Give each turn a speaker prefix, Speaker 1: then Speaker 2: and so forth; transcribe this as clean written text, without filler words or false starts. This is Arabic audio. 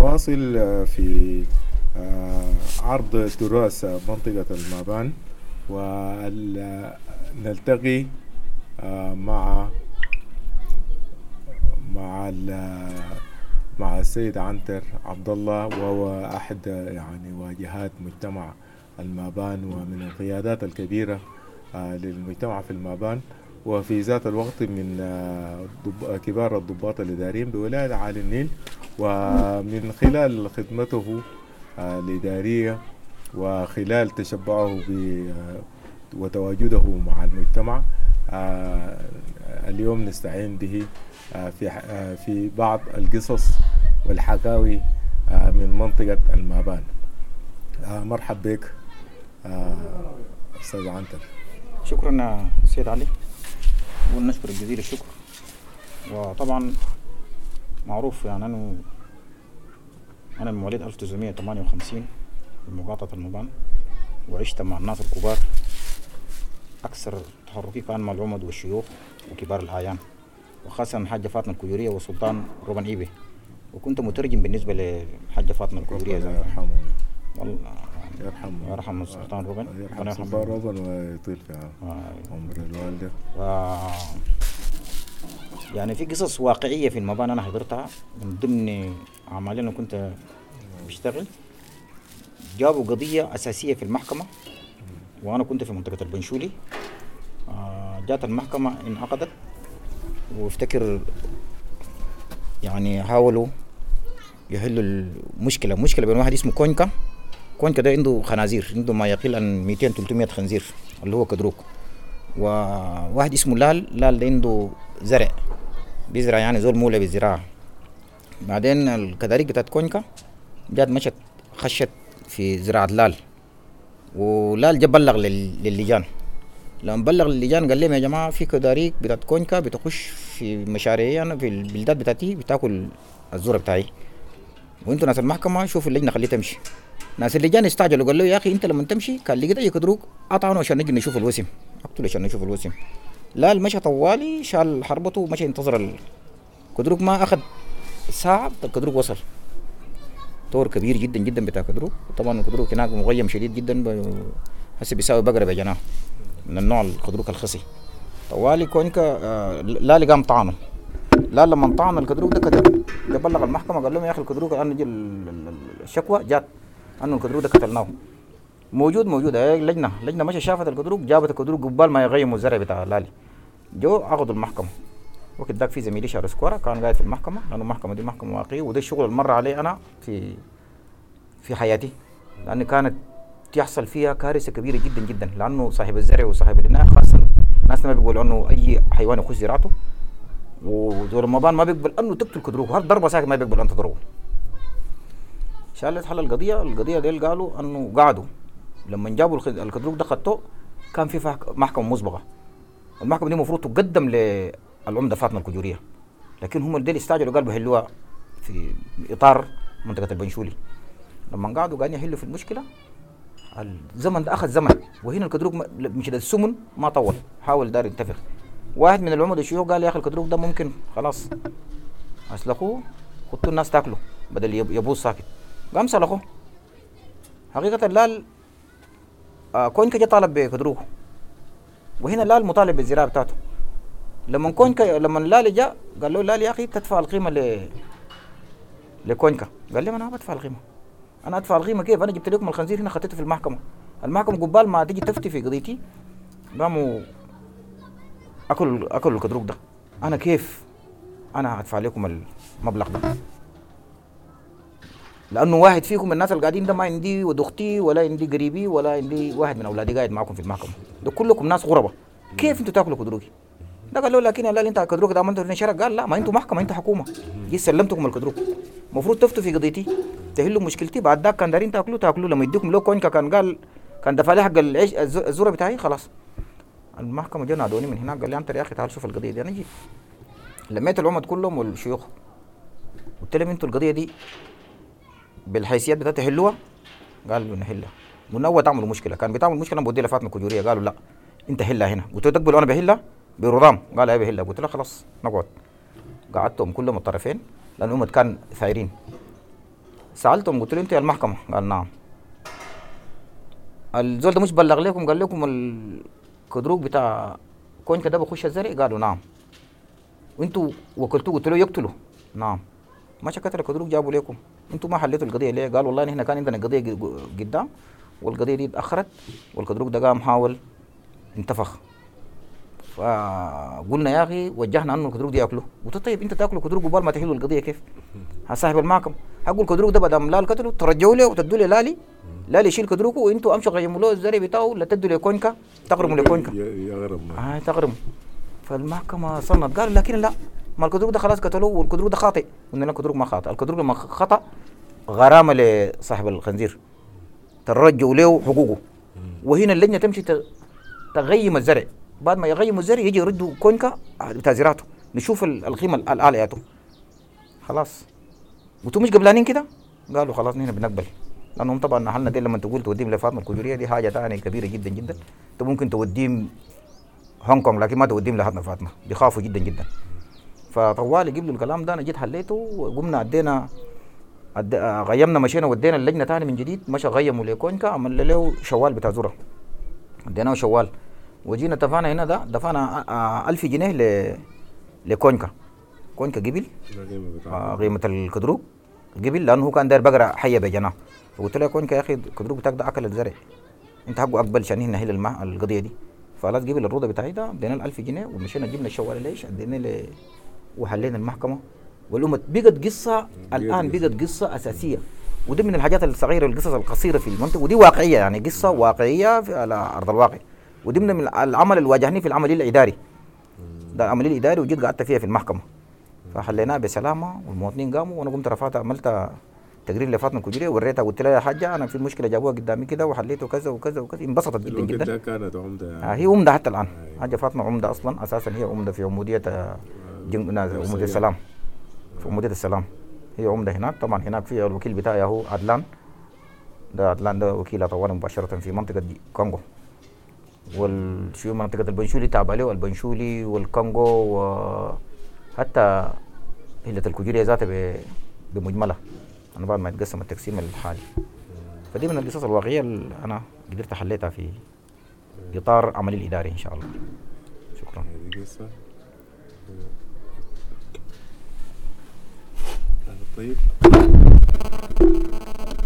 Speaker 1: نواصل في عرض تراث منطقة المابان، ونلتقي مع مع مع السيد عنتر عبد الله، وهو أحد يعني واجهات مجتمع المابان ومن القيادات الكبيرة للمجتمع في المابان، وفي ذات الوقت من كبار الضباط الإداريين بولاية عالي النيل. ومن خلال خدمته الإدارية وخلال تشبعه وتواجده مع المجتمع، اليوم نستعين به في بعض القصص والحكاوي من منطقة المابان. مرحب بك أستاذ عنتر.
Speaker 2: شكرا سيد علي، ونشكر جزيل الشكر. وطبعا معروف يعني أنا من مواليد 1958 في مقاطعة المبان، وعشت مع الناس الكبار. أكثر تحركي كان مع العمد والشيوخ وكبار الأعيان، وخاصة الحاجة فاطمة الكجورية والسلطان روبن إيبي، وكنت مترجم بالنسبة للحاجة فاطمة الكجورية.
Speaker 1: الله يرحمه.
Speaker 2: والله
Speaker 1: يرحمه.
Speaker 2: يرحم السلطان روبن.
Speaker 1: يرحم السلطان روبن ويطيل في عمر الوالدة.
Speaker 2: يعني في قصص واقعية في المباني أنا حضرتها من ضمن أعمالي. أنا كنت بشتغل، جابوا قضية أساسية في المحكمة وأنا كنت في منطقة البنشولي. جات المحكمة انعقدت، وافتكر يعني حاولوا يحلوا مشكلة بين واحد اسمه كونكا. كونكا ده عنده خنازير، عنده ما يقل عن 200-300 خنزير اللي هو كدروك. وواحد اسمه لال ده عنده زرع، بيزرع يعني زول مولى بالزراعة. بعدين الكداريك بتاعت كونكا جات مشت خشت في زراعة لال، ولال جاب بلغ للجان. لما بلغ للجان قال لهم يا جماعة في كداريك بتاعت كونكا بتخش في مشاريعي أنا في البلدات بتاعتي بتاكل الذرة بتاعي، وانتوا ناس المحكمة شوفوا اللجنة خليه تمشي. ناس اللجان استعجلوا قال له يا أخي أنت لما تمشي كان لقيت أي كدروك قطعنه عشان نجي نشوف الوسم، أقتله عشان نشوف الوسم. لال مشى طوالي شال حربته ومشى ينتظر الكدروك. ما أخذ ساعة الكدروك وصل. طور كبير جدا جدا بتاع كدروك. طبعا الكدروك هناك مغيم شديد جدا، هسه بيساوي بقرة بجناه من النوع الكدروك الخصي. طوالي كونكا لالي قام طعنه. لا لما طعن الكدروك ده كتب، ده بلغ المحكمة قال لهم يا أخي الكدروك أنا نجي الشكوى جات أنه الكدروك ده قتلناه. موجود هي لجنة مشى شافت الكدروك، جابت الكدروك قبال ما يغيموا الزرع بتاع لالي. جو عقدوا المحكمة. وقت داك في زميلي شارع سكورة كان قاعد في المحكمة، لأنه المحكمة دي محكمة واقعية، وده الشغل اللي مر علي أنا في حياتي، لأن كانت يحصل فيها كارثة كبيرة جدا جدا. لأنه صاحب الزرع وصاحب الإناء خاصة الناس ما بيقولوا أنه أي حيوان يخش زراعته، ودور رمضان ما بيقبل أنه تقتل كدروك، هر ضربة ساكت ما بيقبل أن تضربه. شالت حل القضية ديل قالوا أنه قعدوا لما جابوا الكدروك ده خدوه كان في محكمة مسبقة. المحكمة دي المفروض تقدم للعمدة فاطمة الكجورية، لكن هم ديل استعجلوا قالوا بيحلوها في إطار منطقة البنشولي. لما قعدوا قاعدين يحلوا في المشكلة، الزمن ده أخذ زمن، وهنا الكدروك مش ده السمن ما طول، حاول دار ينتفخ. واحد من العمد الشيوخ قال يا أخي الكدروك ده ممكن خلاص أسلخوه خطوا الناس تاكله بدل يبوظ ساكت. قام سلخوه. حقيقة لال كونكا جا طالب بكدروك، وهنا لال مطالب بالزراعة بتاعته. لما لال جاء قال له لال يا أخي تدفع القيمة لكونكا. قال لي أنا ما بدفع القيمة. أنا أدفع القيمة كيف؟ أنا جبت لكم الخنزير هنا خطيته في المحكمة قبال ما تيجي تفتي في قضيتي قاموا أكلوا الكدروك ده. أنا كيف أنا أدفع لكم المبلغ ده؟ لأنه واحد فيكم الناس اللي قاعدين ده ما عندي ود أختي ولا عندي قريبي ولا عندي واحد من أولادي قاعد معكم في المحكمة، ده كلكم ناس غربة، كيف أنتوا تاكلوا كدروكي؟ ده قال له لكن لا أنت كدروك ده عملته في شرق. قال لا، ما أنتوا محكمة، أنتوا حكومة، جيت سلمتكم الكدروك، المفروض تفتوا في قضيتي تحلوا مشكلتي. بعد ذاك كان دارين تاكلوا لما يديكم لو كونكا كان دفع لي حق العيش الزورة بتاعي خلاص. المحكمة جا نادوني من هناك قال لي أنت يا أخي تعال شوف القضية دي. أنا جيت لميت العمد كلهم والشيوخ، قلت لهم أنتوا القضية دي بالحيثيات بتاعتها حلوها. قالوا نحلها. منوع تعملوا مشكلة، كان بتعمل مشكلة بودي لفاطمة الكجورية. قالوا لا أنت حلها هنا. قلت له تقبل أنا بحلها برضام؟ قال أي بحلها. قلت له خلاص نقعد. قعدتهم كلهم الطرفين لأن العمد كان ثايرين. سالتهم قلت له انت يا المحكمه؟ قال نعم. الزول ده مش بلغ لكم قال لكم الكدروك بتاع كونكا ده بخش الزرع؟ قالوا نعم. وانتوا وكلتوه؟ قلت له يقتلوا. نعم. ما شكت الكدروك جابوا لكم، انتوا ما حليتوا القضيه ليه؟ قال والله نحن كان عندنا قضيه قدام والقضيه دي اتاخرت والكدروك ده قام حاول انتفخ، فقلنا يا اخي وجهنا انه الكدروك دي ياكله. قلت طيب انت تاكلوا كدروك قبل ما تحلوا القضيه كيف؟ صاحب المحكمه حقوا الكدروك ده بدل لا القتلوا ترجعوا له وتدوا لي لالي يشيل كدروكه وانتوا امشوا غيموا له الزرع بتاعه لا تدوا لكونكا تغرموا لكونكا.
Speaker 1: يغرم
Speaker 2: تغرموا. فالمحكمه صنت قالوا لكن لا، ما الكدروك ده خلاص قتلوه والكدروك ده خاطئ. قلنا لا الكدروك ما خاطئ، الكدروك لما خطا غرامه لصاحب الخنزير ترجعوا له حقوقه. وهنا اللجنه تمشي تغيم الزرع، بعد ما يغيموا الزرع يجي يردوا كونكا بتاع زراعته نشوف القيمه الآلياته. خلاص وانتوا مش قبلانين كده؟ قالوا خلاص نحن بنقبل، لانهم طبعا حالنا دي لما تقول توديهم لفاطمه الكجوريه دي حاجه ثانيه كبيره جدا جدا. انت ممكن توديهم هونغ كونغ لكن ما توديهم لحد فاطمه، بيخافوا جدا جدا. فطوالي قبل الكلام ده انا جيت حليته وقمنا ادينا غيمنا مشينا ودينا اللجنه ثاني من جديد، مشى غيموا لكونكا عمل له شوال بتاع ذره اديناه شوال. وجينا اتفقنا هنا ده دفعنا 1000 جنيه لكونكا. كونكا قبل قيمه الكدروك قبل لانه هو كان داير بقره حيه بجناه. فقلت له يا كونكا يا اخي الكدروك بتاعك ده اكل الزرع، انت حقه اقبل عشان هنا هي القضيه دي. فخلاص قبل الروضه بتاعي ده ادينا 1000 جنيه ومشينا جبنا الشوال ليش ادينا وحلينا المحكمه. والامه بقت قصه الان بقت قصه اساسيه. ودي من الحاجات الصغيره القصص القصيره في المنطقه، ودي واقعيه يعني قصه واقعيه على ارض الواقع. ودي من العمل اللي واجهني في العمل الاداري ده، العمل الاداري وجيت قعدت فيها في المحكمه فحليناها بسلامه والمواطنين قاموا. وانا قمت رفعت عملت تقرير لفاطمه الكجوريه وريتها قلت لها يا حاجه انا في مشكله جابوها قدامي كده وحليته كذا وكذا وكذا. انبسطت جدا جدا.
Speaker 1: كانت عمده
Speaker 2: هي عمده حتى الان. حاجه فاطمه عمده اصلا اساسا، هي عمده في عموديه عموديه السلام. في عموديه السلام هي عمده هناك. طبعا هناك في الوكيل بتاعي هو عدلان ده وكيل طوال مباشره في منطقه كونغو، والشيو منطقه البنشولي تابع له البنشولي والكونغو وحتى هيلة الكجوريه ذاتها بمجملها. انا بعد ما يتقسم التقسيم الحالي. فدي من القصص الواقعيه اللي انا قدرت حليتها في اطار عملي الاداري ان شاء الله. شكرا.
Speaker 1: طيب